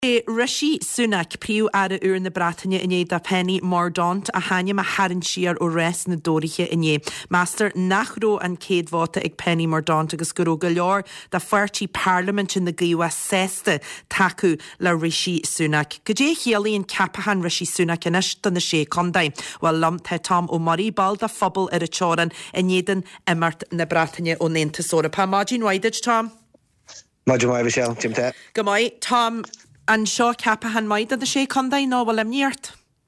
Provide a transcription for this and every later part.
Rishi Sunak príú ar úr na Bretagne iné da Penny Mordaunt a haine a haran siar ó res na dóiriche iné. Master nachró an céadháta ag Penny Mordaunt agus go leor da fuirtí Parliament in na GUS 6 tacu le Rishi Sunak. Go dé chéalaíon capahan Rishi Sunak inis don na sé condaim. Well lam te Tom ó Marí bal da phobal ar a teoran inéan immart na Bretagne ó nenta sóra. Pa mágin waidid, Tom? Mágin waidid, Michelle, Jim te. Go mai, Tom, an seo capahan maid a sé condaim ná bhfuil níart?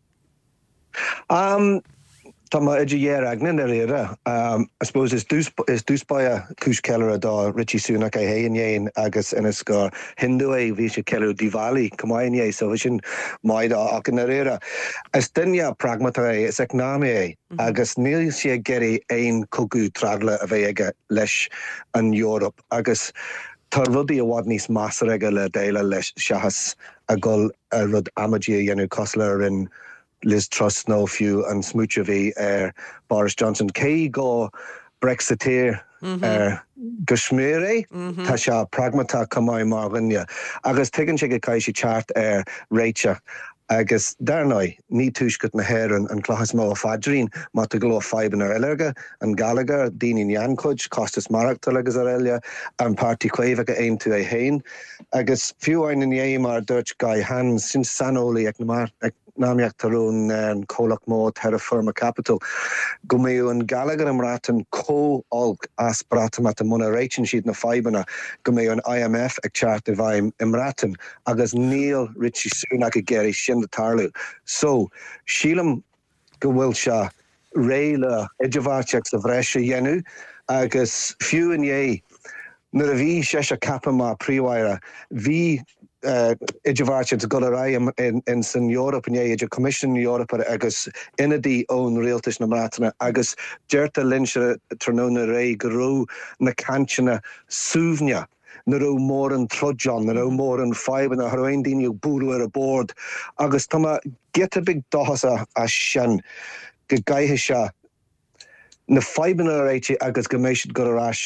Tá má idir dhéar agnan ar éire. I suppose is dúspáia cúis ceile dá Rishi Sunak a héin éin agus inas go Hindu é bhí sé ceile Diwali cumáin é so bhí sin maid acan ar éire. Is duine pragmata é is eicnámi é agus níl sé geirí éon cogú tradla a bheith aige leis an Eorop agus Tar rudí a bhád níos másar aige le déile leis seachas a gol a rud amadí a dhéanú cosla in Liz Truss nó fiú an smúte bhí Boris Johnson. Cé go Brexiteer go sméir é, tá se pragmata cumáid mar rinne. Agus tuigann sé go caiisi teart réite. Agus darnáid ní túiscut na héireann an clochas mó a fadrín má tu gló faiban ar eileige an Gallagher, Díní Neancuid, Costas Marachtal agus ar eile an Pártaí Cuéimhe go aon tú é hain. Agus fiúhain in é mar dúirt Guy Hans sin sanolaí ag námíocht tarún an cólach mó Terra Firma Capital. Go méú an Gallagher am rátan có-olg as bratam at a muna réitin siad na faibanna go méú an IMF ag teart a bhaim im rátan agus níl Rishi Sunak a geirí sin de tarlú. So, sílam go bhfuil se réile idirmhairteach sa bhreise dhéanú agus fiú in é nuair a bhí sé a cappa má príomhaire bhí idirmhairteach go ra in san Eorop in idir Commission Eorop agus inadí ón rialtas na Bretagne agus deirta linse tróna ré go raibh na canteanna súbhne na raibh mór an trudjan, na raibh mór an faiban a throin daoine búrú ar a bord agus tá geta big dochas a sin go gaithe se na faiban a réite agus go méisiid go arás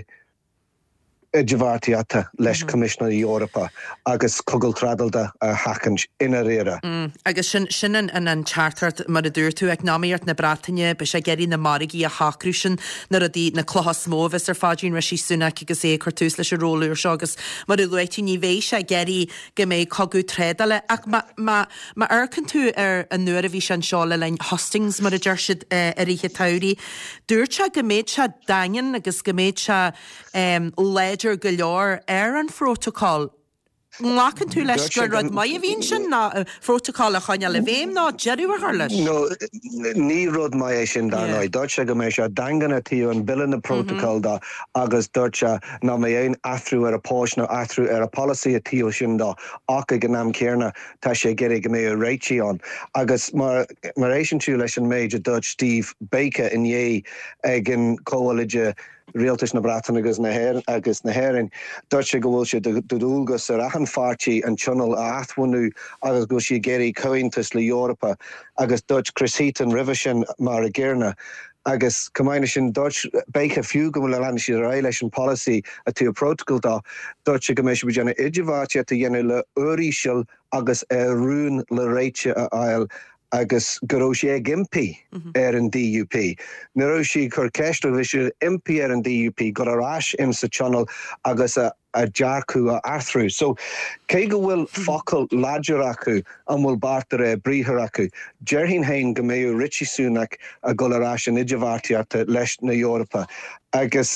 Idirmhairteachta leis Commissioner Europa agus cogal tradalda a hacan ina réire. Agus sin an chartart mar a dúir tú ag námíart na Bretagne be sé geirí na marigi a hácrúsin na a dí na clochas móvis ar fádín Rishi Sunak agus é cartús leis a róúir seo agus mar a luití ní bhééis sé geirí go méid cogú trédale ach ma arcan tú ar an nuair a bhí an seo le lein hostings mar a deirsid a rithe taurí. Dúirt se go méid se dain agus go méid se leid go leor ar an protocol. Nglacan tú leis go rud mai a bhín sin ná protocol a chaine le bhéim ná jeú a thuir leis? No, ní rud mai é sin dánáid. Dúirt se go méid se dangan a tíú an bill na protocol da agus dúirt se ná mé éon athrú ar a páis nó athrú ar a policy a tíú sin da ach a gnám céarna tá sé geirí go méid réitián. Agus mar éis sin tú leis an méid a dúirt Steve Baker in dhé ag an cóalaide Rialtas na Bretagne agus na héireann dúirt sé go bhfuil sé dúlgus ar achan fáirtí an tional a athmhainú agus go sé géirí comhaontas le Eorpa agus dúirt Chris Heaton ribh sin mar a ggéirne agus cumáine sin dúirt Baker fiú go bhfuil lean siad ar leis an policy a tú a protocol dá dúirt sé go méid déanna idirmhairteach a dhéanú le uiríseal agus rún le réite a ail agus go raibh sé ag impi ar an DUP. Na raibh sí chur ceist bhí sé impi ar an DUP go arás in sa channel agus a dearcú a athrú. So, cé go bhfuil focail láidir acu an bhfuil bartar bríthar acu. Deirhín hain go méú Rishi Sunak a go arás an idirmhairteachta leis na Eorpa. Agus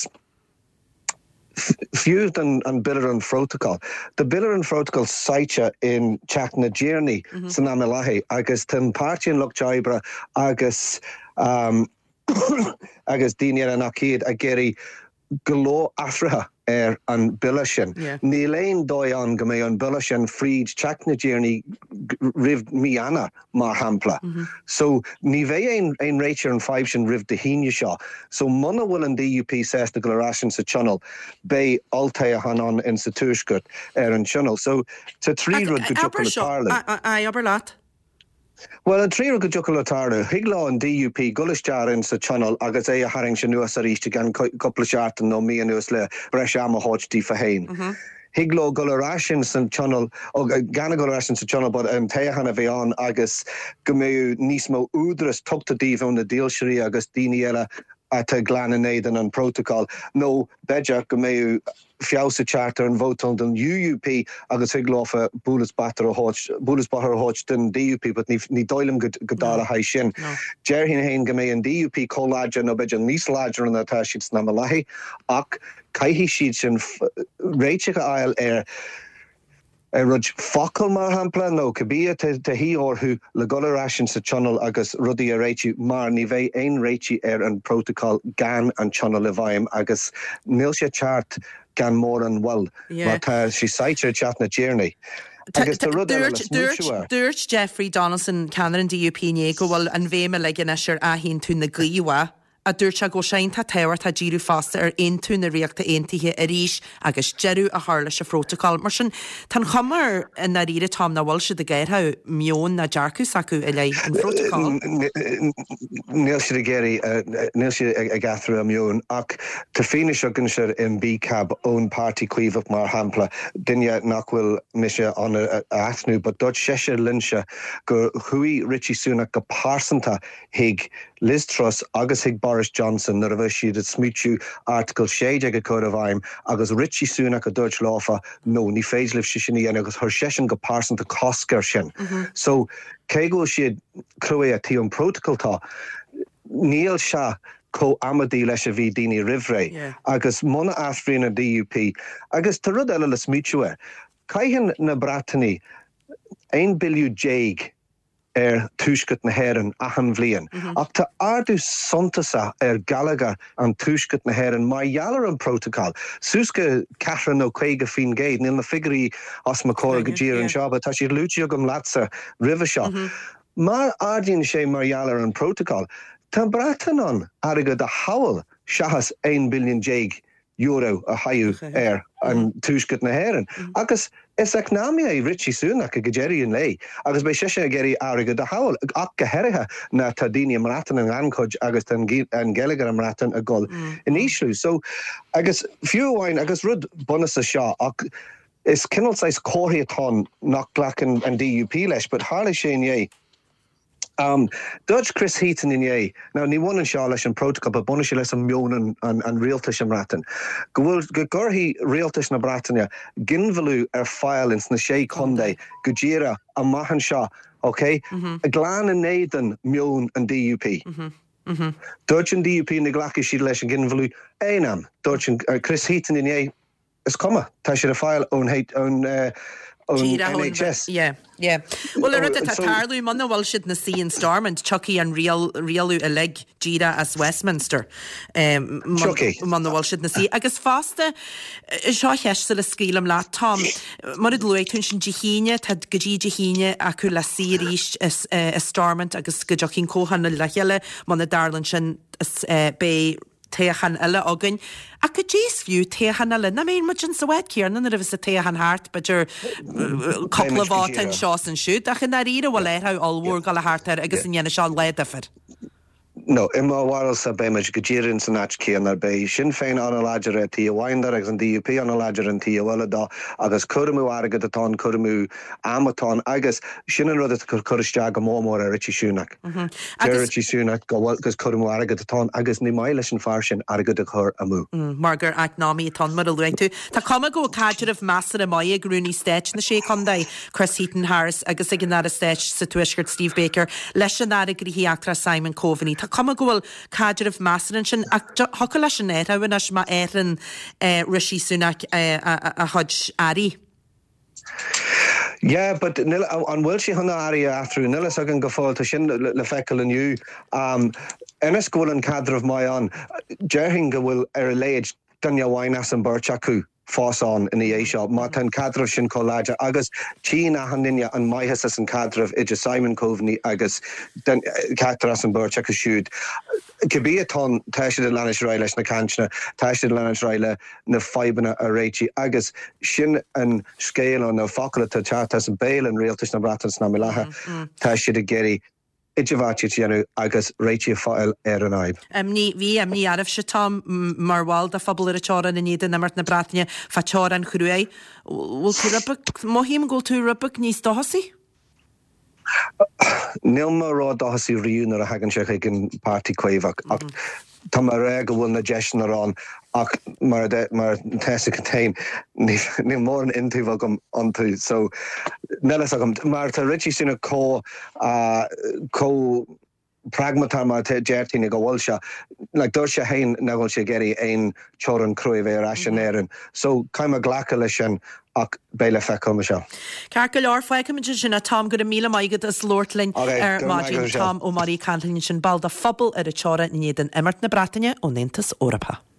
fiúd an Bill an protocol. The Bill an protocol saite in teach na Jearney san Amalahi agus tan Pártaí an Lochjibra agus agus Díine an Acíad a geirí goló Afratha ar an bille sin. Ní léon dói an go méid an bille sin fríd teach na Jearney ribh míana mar hampla. So ní bheith ein réitear an fáib sin ribh de híine seo. So muna bhfuil an DUP says the Glorasian sa channel bei alta a hanan in sa túiscut ar an channel. So ta trí rud go jocal le tarla. Ai Aberlat. Well, an tríú go jocal le tarla, higlá an DUP gulistear in sa channel agus é a haring sin nuas a ríiste gan couple seartan nó mí nuas le breis am a háidtí fa hain. higlo golarashin san channel o gana golarashin san channel but tehanna bhean agus gomeu nismo udras tugta dív on the deal shri agus diniela at a glananédan an protocol no beja gomeu fiausa charter and vote on den UUP agus higlofa bulas batter hoch den DUP but ni doilem godala hai shin Jerhin hain gomeu an DUP collager no beja nis lager an atashits na malahi ak kaihi sheetchen reichige aisle rud focal mar hampla no cabia te hi orhu le golarashin sa channel agus rudi a reichi mar ni ve ein reichi an protocol gan an channel levaim agus nilsha chart gan more an well but she cited chat na journey Dúirt Jeffrey Donaldson Cameron DUP go bhfuil an bhéime le gin eisiir a hín tú na glíha a dúirt se go sein tá tewar tá ddíú fásta intú na riachta aontaithe a ríis agus jeú a hála se protocol mar sin tan chamar na ríre tám na bhil si de géirtha mion na dearcús acu i lei an protocol. Níl si a géirí níl si a gathra a mion ach tá féine segan se in BCAB ón party cuiomh mar hampla dunne nachhfuil mise an athnú, but dort seise linse gur chuí Richie Sunak go pásanta hiig Liz Truss agus hiig Boris Johnson na bheith siad smúteú article 6 ag a cur a bhaim agus Richie Sunak a dúirt láfa nó ní féidirlibh si sinní agus thur sesin go pásanta coscar sin. So cé go siad crué a tíon protocol tá níl se có amadí leis a bhí daoine rihre agus mna athríonn na DUP agus tá rud eile le smúteú caitheann na Bratainní 1 billiún déag túiscut na héireann achan bhliain. Ach tá ardú sontasa Gallagher an túiscut na héireann mar dhealar an protocol. Súsca Catherine ó chuige fin géad, níl na figurí as ma córa go ddír an seo, tá siad lúteach gom latsa ribh seo. Mar ardíonn sé mar dhealar an protocol. Tá Bratainán agad a hail seachas 1 billiún déag euro a haú an túiscut na héireann. Agus is economia Richie Sunak a gejerian lei agus bei sese geri agad a haul ach geherithe na tadini maratan an ancoj agus an Gallagher maratan a gol in islu. So agus fiúhain agus rud bonus a seo ach is kinnal sais cóhiatán nach glacan an DUP leis, but harla sé é. Dutch Chris Heaton in ye. Now ni one in Charlotte and protocol, but bonus les an mion and realtish and ratten. Gurhi realtish na Bratania, Ginvalu file in na Shea Conde, Gujira, a Mahan Shah, okay? A Glan and Nathan, Mion and DUP. Dutch and DUP in the Glaki Shidlesh and Ginvalu, Ainam, Dutch and Chris Heaton in ye. It's comma. Tasha the file on hate on NHS. Yeah. Well, I read that Tarlu man bhil siad na Sea Stormont Chucky and realú a leg Gida as Westminster. Chucky. Man bhil siad na Sea. Agus fásta seo heiste le scílam lá Tom. Mar a dlúig tún sin dihíine, tad gudí dihíine acu le Sea ríist is Stormont agus gudjochin cóhan na leheile man na darlan sin bé teachan eile agan. A go dís fiú teachan eile. Na mén muid sin sa wed céarnan a rifis a teachan hart, but you're couple of áta an seás an siúd. Ach in na ríre bhil leithá allmhór gal a hartar agus in dhéana seán leidafir. No, imma waral sa beimage gajirin san achki an bei Sinn Féin an a lager at tí Winder agus an DUP an a lager an tí well da agus curmu agad a ton curmu amaton agus sin an rud curistag go mór a Richie Sunak. Richie Sunak go well gus curmu agad a ton agus ni mai leis an farsin agad a chur amu. Margar acnámi ton mar a luitu. Tá cuma go cadre of master a mai grúni stage na sé condai Chris Heaton Harris agus agin na stage sa tuisgurt Steve Baker leis an na grihi actra Simon Coveney. Cuma gohfuil cadre of master sin hoca leis an éit a bhain as ma éan Rishi Sunak a hodge Ari. Yeah, but an bhfuil si honna Ari after nila sagan go fáil tá sin le fecail aniu. Enes go bhfuil an cadre of mai an Jerhin go bhfuil ar a léid Danya Wainas an Burchaku fásan in the A-shop, má tan cadref sin collaja agus China handinja an maihas an cadref ige Simon Coveney agus den cadras an Burchak siúd. Cabi a ton taishid a Lanish Riley na canchna, taishid Lanish Riley na fibana a reichi agus sin an scale on na fakala ta chartas an bail and realtish na bratans na milaha taishid a geri idjavati tianu agus réiti fáil an aib. Ní araf se tam marwal da fabul a choran in iad na mart na Bratainine fa choran chruai. Will tú rubak mohim go tú rubak níos dohasi? Níl mar rá dohasí riún ar a hagan se gin party quaivach. Tá mar reg bhfuil na jeisna rán ach mar tesa contain ní mór an intíbh gom antú. So nelas agam mar tá Richie sinna có pragmata mar te jertína go bhfuil se, like dúir se hain na bhfuil se geirí ein choran cruaibh ar aisianéireann. So caiim a ghlacha lei sin ach béile feicil se. Cear go leor foiicim sinna Tom go a míle maigad is Lordlin ar Máidín Tom ó Marí Cantlín sin bal da fabul ar a chora in iad an Immert na Bratainine ó Néantas Eorpa.